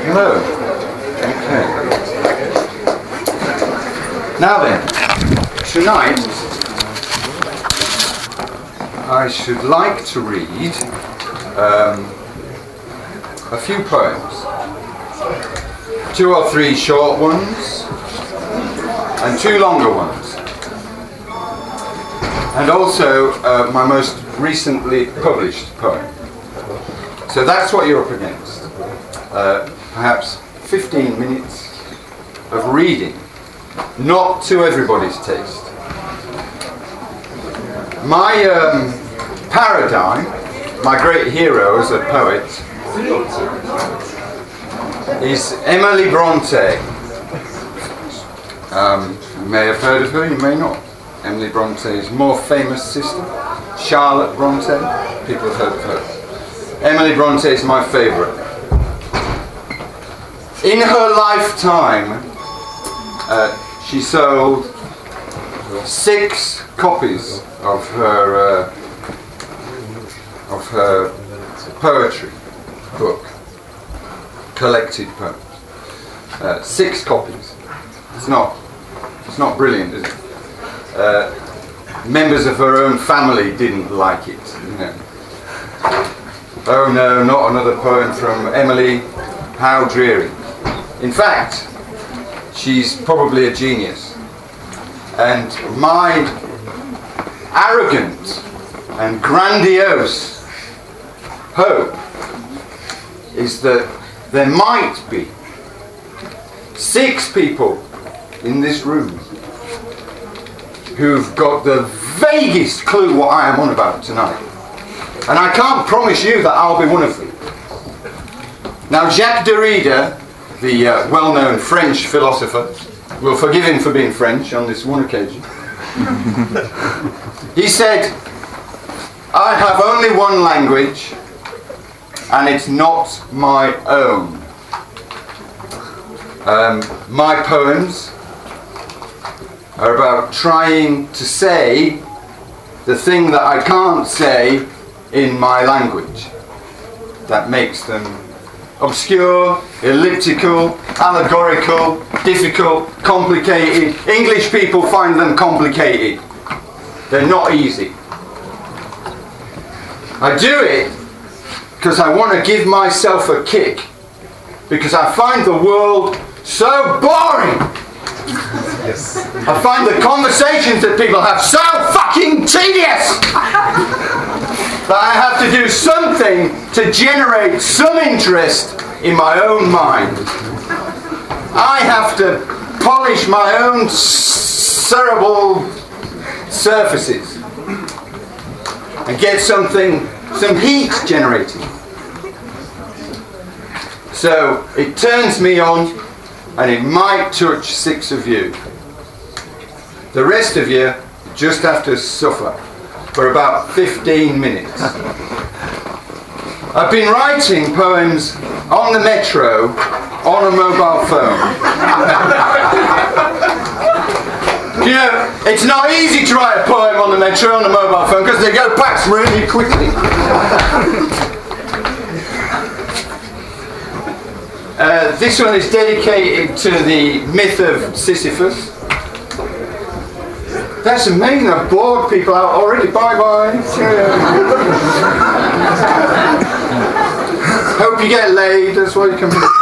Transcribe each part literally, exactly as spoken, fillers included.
Hello. Okay. Now then, tonight I should like to read um, a few poems. Two or three short ones and two longer ones. And also uh, my most recently published poem. So that's what you're up against. Uh, perhaps fifteen minutes of reading, not to everybody's taste. My um, paradigm, my great hero as a poet, is Emily Bronte. Um, you may have heard of her, you may not. Emily Bronte's more famous sister, Charlotte Bronte. People have heard of her. Emily Bronte is my favourite. In her lifetime, uh, she sold six copies of her uh, of her poetry book, collected poems. Uh, six copies. It's not. It's not brilliant, is it? Uh, members of her own family didn't like it. You know. Oh no, not another poem from Emily. How dreary. In fact, she's probably a genius. And my arrogant and grandiose hope is that there might be six people in this room who've got the vaguest clue what I am on about tonight. And I can't promise you that I'll be one of them. Now, Jacques Derrida, the uh, well-known French philosopher, we'll forgive him for being French on this one occasion. He said, I have only one language, and it's not my own. Um, my poems are about trying to say the thing that I can't say in my language. That makes them obscure, elliptical, allegorical, difficult, complicated. English people find them complicated. They're not easy. I do it because I want to give myself a kick, because I find the world so boring. Yes. I find the conversations that people have so fucking tedious that I have to do something to generate some interest in my own mind. I have to polish my own cerebral surfaces and get something, some heat generated. So it turns me on, and it might touch six of you. The rest of you just have to suffer for about fifteen minutes. I've been writing poems on the metro on a mobile phone. You know, it's not easy to write a poem on the metro on a mobile phone because they go past really quickly. Uh, this one is dedicated to the myth of Sisyphus. That's amazing, I've bored people out already. Bye bye. Hope you get laid, that's why you come here.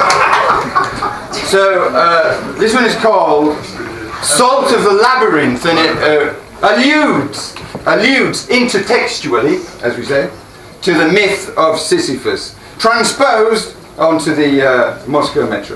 So, uh, this one is called Salt of the Labyrinth, and it uh, alludes, alludes intertextually, as we say, to the myth of Sisyphus, transposed onto the uh, Moscow Metro.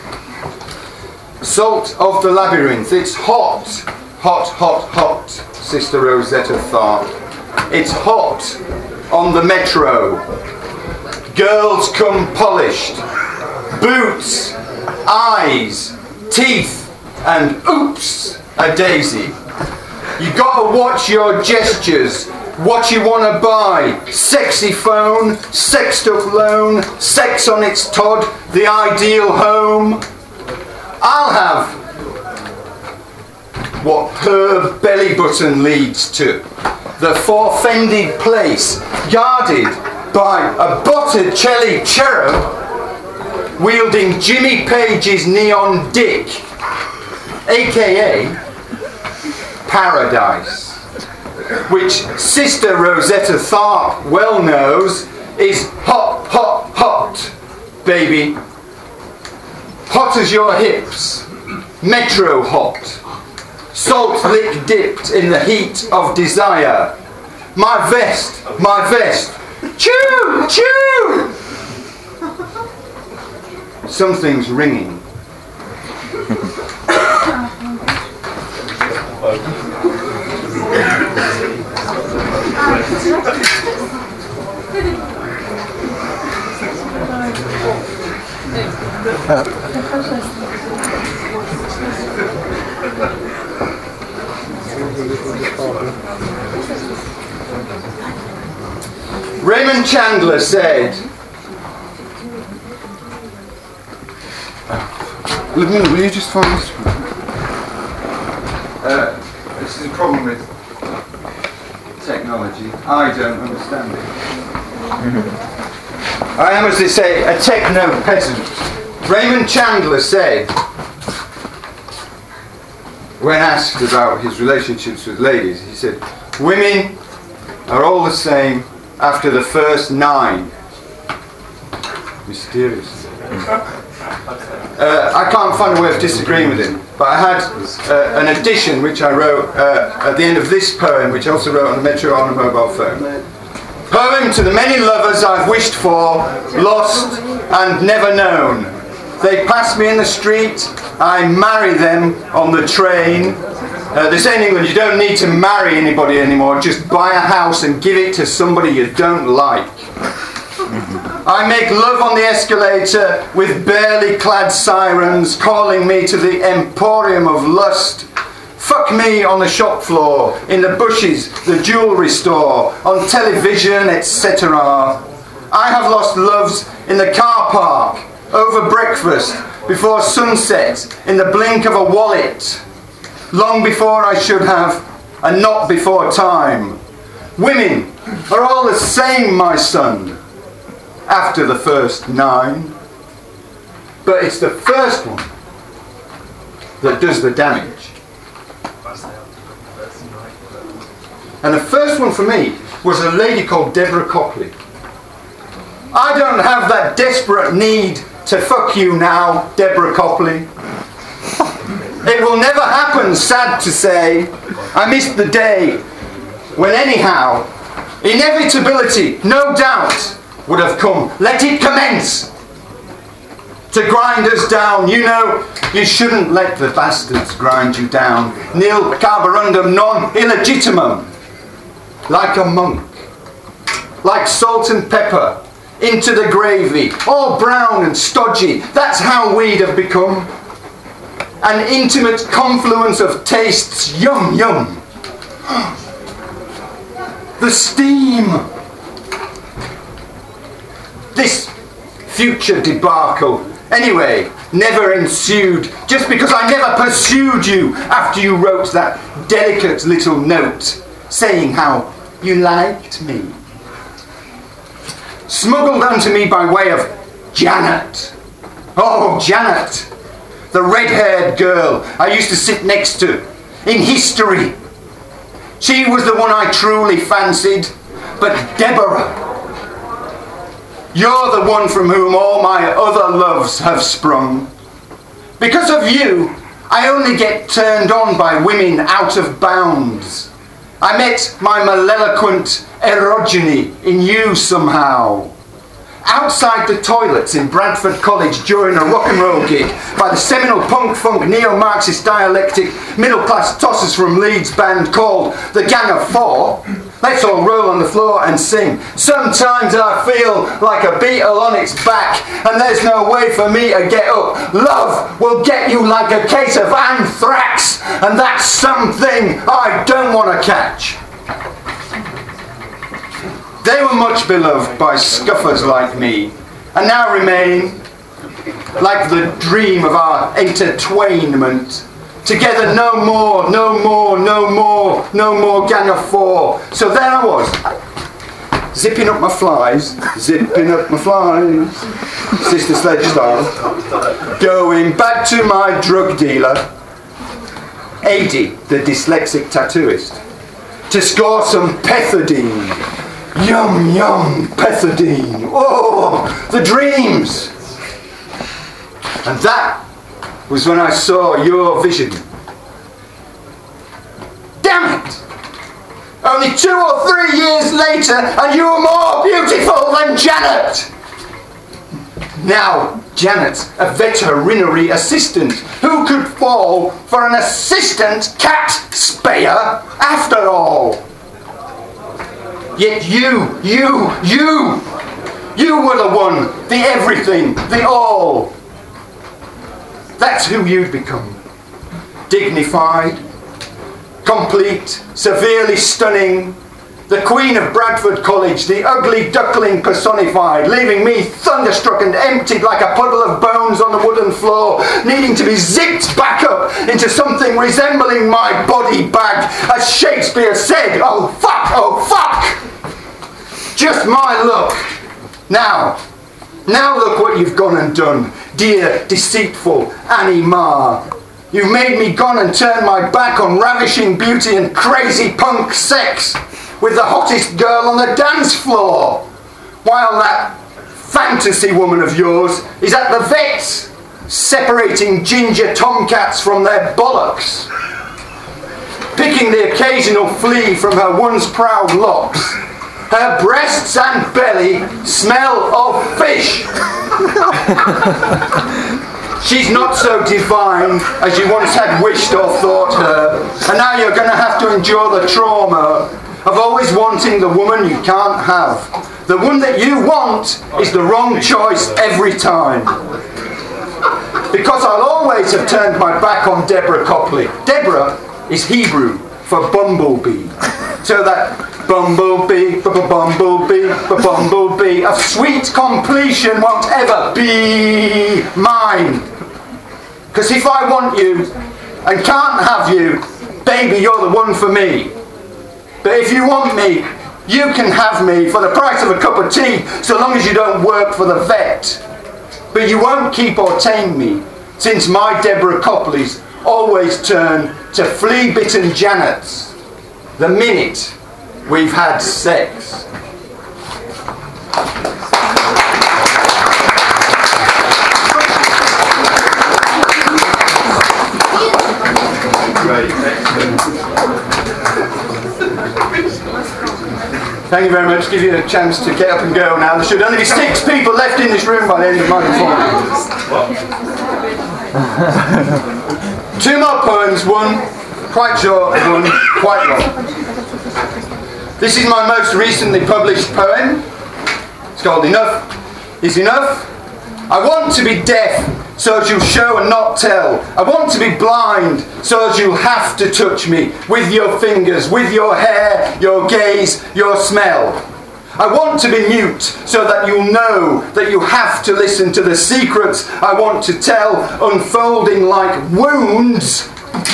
Salt of the Labyrinth. It's hot, hot, hot, hot, Sister Rosetta thought. It's hot on the metro. Girls come polished. Boots, eyes, teeth, and oops, a daisy. You gotta watch your gestures. What you want to buy: sexy phone, sexed up loan, sex on its Todd, the ideal home. I'll have what her belly button leads to, the forfended place, guarded by a Botticelli cherub wielding Jimmy Page's Neon Dick, aka Paradise, which Sister Rosetta Tharpe well knows is hot, hot, hot, baby. Hot as your hips, metro hot, salt lick dipped in the heat of desire. My vest, my vest, chew, chew! Something's ringing. Raymond Chandler said, Lavinia, will you just find this one? uh, this is a problem with technology. I don't understand it. I am, as they say, a techno peasant. Raymond Chandler said, when asked about his relationships with ladies, he said, women are all the same after the first nine. Mysterious. Uh, I can't find a way of disagreeing with him, but I had uh, an addition which I wrote uh, at the end of this poem, which I also wrote on the Metro on a mobile phone. Poem to the many lovers I've wished for, lost and never known. They pass me in the street, I marry them on the train. Uh, they say in England you don't need to marry anybody anymore, just buy a house and give it to somebody you don't like. I make love on the escalator with barely clad sirens calling me to the emporium of lust. Fuck me on the shop floor, in the bushes, the jewellery store, on television, et cetera. I have lost loves in the car park, over breakfast, before sunset, in the blink of a wallet, long before I should have, and not before time. Women are all the same, my son, after the first nine. But it's the first one that does the damage. And the first one for me was a lady called Deborah Copley. I don't have that desperate need to fuck you now, Deborah Copley. It will never happen, sad to say. I missed the day when anyhow, inevitability, no doubt, would have come. Let it commence to grind us down. You know, you shouldn't let the bastards grind you down. Nil carborundum non illegitimum. Like a monk, like salt and pepper, into the gravy, all brown and stodgy. That's how we'd have become. An intimate confluence of tastes, yum yum. The steam. This future debacle, anyway, never ensued, just because I never pursued you after you wrote that delicate little note saying how you liked me. Smuggled unto me by way of Janet. Oh, Janet, the red-haired girl I used to sit next to in history. She was the one I truly fancied, but Deborah, you're the one from whom all my other loves have sprung. Because of you, I only get turned on by women out of bounds. I met my malevolent erogyny in you somehow. Outside the toilets in Bradford College during a rock and roll gig by the seminal punk-funk neo-Marxist dialectic middle-class tossers from Leeds band called The Gang of Four. Let's all roll on the floor and sing. Sometimes I feel like a beetle on its back and there's no way for me to get up. Love will get you like a case of anthrax, and that's something I don't want to catch. They were much beloved by scuffers like me, and now remain like the dream of our intertwainment. Together no more, no more, no more, no more Gang of Four. So there I was, zipping up my flies, zipping up my flies, Sister Sledge style, going back to my drug dealer, Adi, the dyslexic tattooist, to score some pethidine. Yum, yum, pethidine. Oh, the dreams. And that was when I saw your vision. Damn it! Only two or three years later, and you were more beautiful than Janet! Now, Janet, a veterinary assistant, who could fall for an assistant cat spayer after all? Yet you, you, you, you were the one, the everything, the all. That's who you'd become. Dignified, complete, severely stunning, the Queen of Bradford College, the ugly duckling personified, leaving me thunderstruck and emptied like a puddle of bones on the wooden floor, needing to be zipped back up into something resembling my body bag, as Shakespeare said. Oh fuck, oh fuck! Just my luck. Now, now look what you've gone and done, dear deceitful Annie Marr. You've made me gone and turn my back on ravishing beauty and crazy punk sex with the hottest girl on the dance floor, while that fantasy woman of yours is at the vet's, separating ginger tomcats from their bollocks, picking the occasional flea from her once proud locks. Her breasts and belly smell of fish. She's not so divine as you once had wished or thought her, and now you're going to have to endure the trauma of always wanting the woman you can't have. The one that you want is the wrong choice every time. Because I'll always have turned my back on Deborah Copley. Deborah is Hebrew for bumblebee. So that bumblebee, bumblebee, bumblebee of sweet completion won't ever be mine. Because if I want you and can't have you, baby, you're the one for me. But if you want me, you can have me for the price of a cup of tea, so long as you don't work for the vet. But you won't keep or tame me, since my Deborah Copleys always turn to flea-bitten Janets the minute we've had sex. Great, excellent. Thank you very much. Give you a chance to get up and go now. There should only be six people left in this room by the end of my performance. Two more poems, one quite short and one quite long. This is my most recently published poem. It's called Enough is Enough. I want to be deaf so as you'll show and not tell. I want to be blind so as you'll have to touch me with your fingers, with your hair, your gaze, your smell. I want to be mute so that you'll know that you have to listen to the secrets I want to tell, unfolding like wounds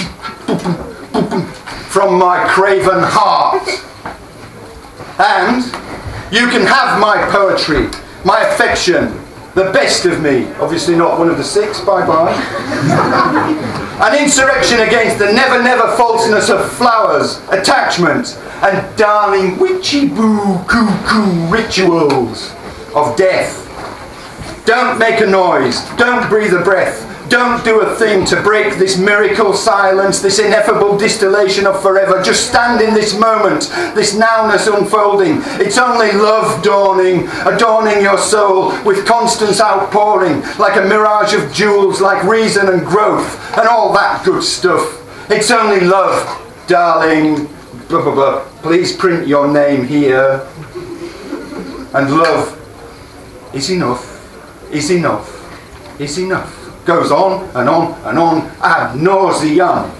from my craven heart. And you can have my poetry, my affection, the best of me. Obviously not one of the six, bye-bye. An insurrection against the never-never falseness of flowers, attachment, and darling witchy-boo coo-coo rituals of death. Don't make a noise, don't breathe a breath, don't do a thing to break this miracle silence, this ineffable distillation of forever. Just stand in this moment, this nowness unfolding. It's only love dawning, adorning your soul with constance outpouring, like a mirage of jewels, like reason and growth, and all that good stuff. It's only love, darling. Blah, blah, blah. Please print your name here. And love is enough, is enough, is enough. Goes on and on and on ad nauseam.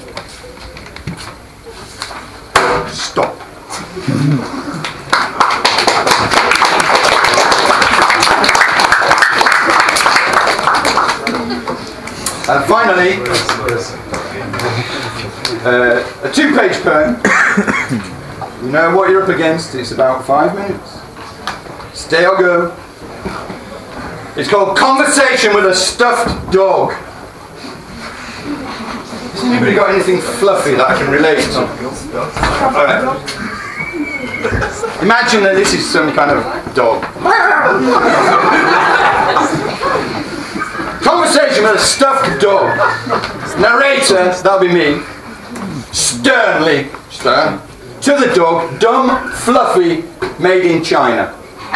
Stop. And finally, uh, a two-page poem. You know what you're up against. It's about five minutes. There you go. It's called Conversation with a Stuffed Dog. Has anybody got anything fluffy that I can relate to? Alright. Imagine that this is some kind of dog. Conversation with a stuffed dog. Narrator, that'll be me. Sternly, stern, to the dog, dumb, fluffy, made in China.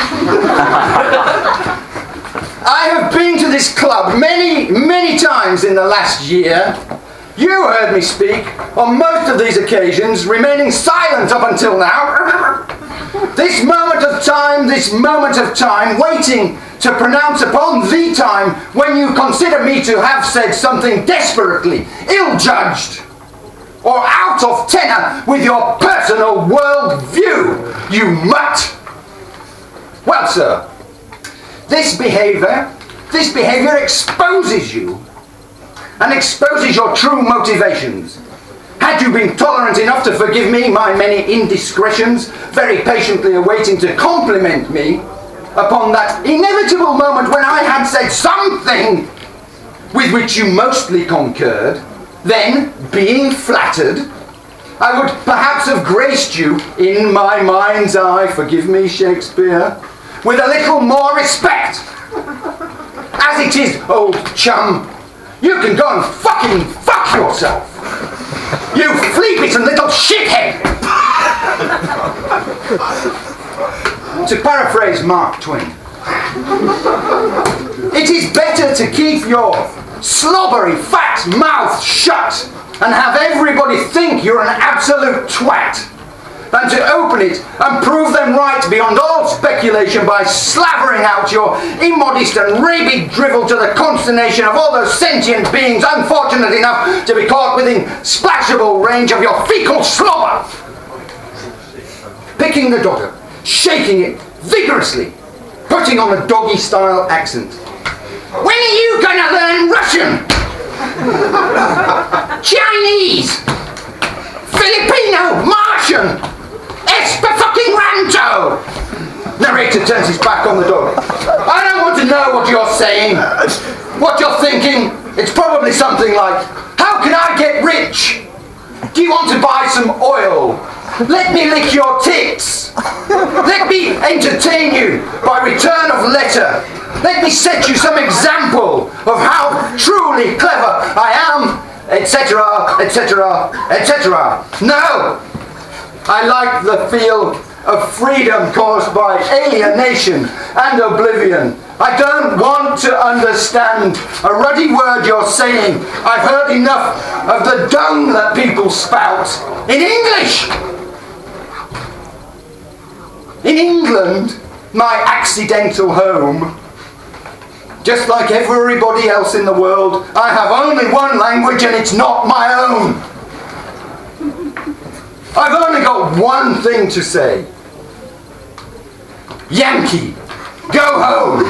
I have been to this club many, many times in the last year. You heard me speak on most of these occasions, remaining silent up until now. This moment of time, this moment of time, waiting to pronounce upon the time when you consider me to have said something desperately ill-judged or out of tenor with your personal world view, you mutt. Well, sir, this behaviour, this behaviour exposes you and exposes your true motivations. Had you been tolerant enough to forgive me my many indiscretions, very patiently awaiting to compliment me upon that inevitable moment when I had said something with which you mostly concurred, then, being flattered, I would perhaps have graced you in my mind's eye, forgive me, Shakespeare, with a little more respect. As it is, old chum, you can go and fucking fuck yourself. You flea-bitten little shithead! To paraphrase Mark Twain, it is better to keep your slobbery fat mouth shut and have everybody think you're an absolute twat than to open it and prove them right beyond all speculation by slavering out your immodest and rabid drivel to the consternation of all those sentient beings unfortunate enough to be caught within splashable range of your fecal slobber. Picking the dog up, shaking it vigorously, putting on a doggy-style accent. When are you gonna learn Russian? Chinese? Filipino? Martian? Esperanto! Narrator turns his back on the dog. I don't want to know what you're saying, what you're thinking. It's probably something like, how can I get rich? Do you want to buy some oil? Let me lick your tits. Let me entertain you by return of letter. Let me set you some example of how truly clever I am, et cetera, et cetera, et cetera. No! I like the feel of freedom caused by alienation and oblivion. I don't want to understand a ruddy word you're saying. I've heard enough of the dung that people spout. In English! In England, my accidental home, just like everybody else in the world, I have only one language and it's not my own. I've only got one thing to say. Yankee, go home.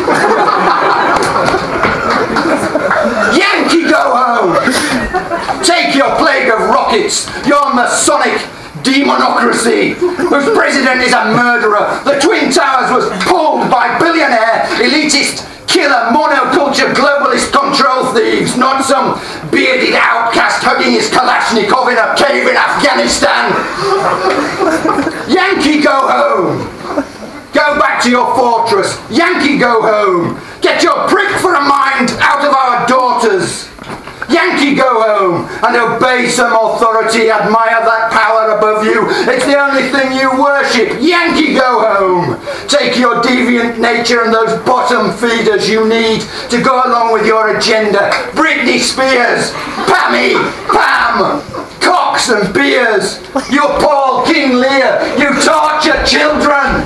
Yankee, go home. Take your plague of rockets, your Masonic demonocracy, whose president is a murderer. The Twin Towers was pulled by billionaire, elitist, killer, monoculture, globalist control thieves, not some bearded outcast hugging his Kalashnikov in a cave in Afghanistan. Yankee, go home. Go back to your fortress. Yankee, go home. Get your prick for a mind out of our daughters. Yankee, go home and obey some authority, admire that power above you. It's the only thing you worship. Yankee, go home. Take your deviant nature and those bottom feeders you need to go along with your agenda. Britney Spears, Pammy, Pam, Cox and Beers. You Paul King Lear. You torture children.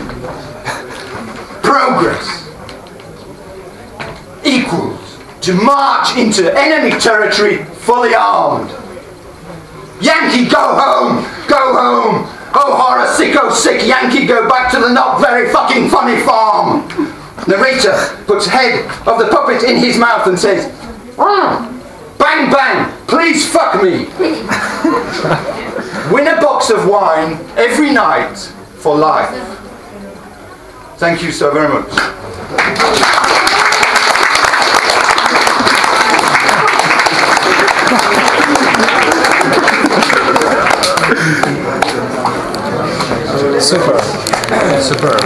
Progress equals to march into enemy territory fully armed. Yankee, go home! Go home! Oh horror, sicko sick Yankee, go back to the not very fucking funny farm! Narrator puts head of the puppet in his mouth and says, mm, bang bang, please fuck me! Win a box of wine every night for life. Thank you so very much. Super. Super.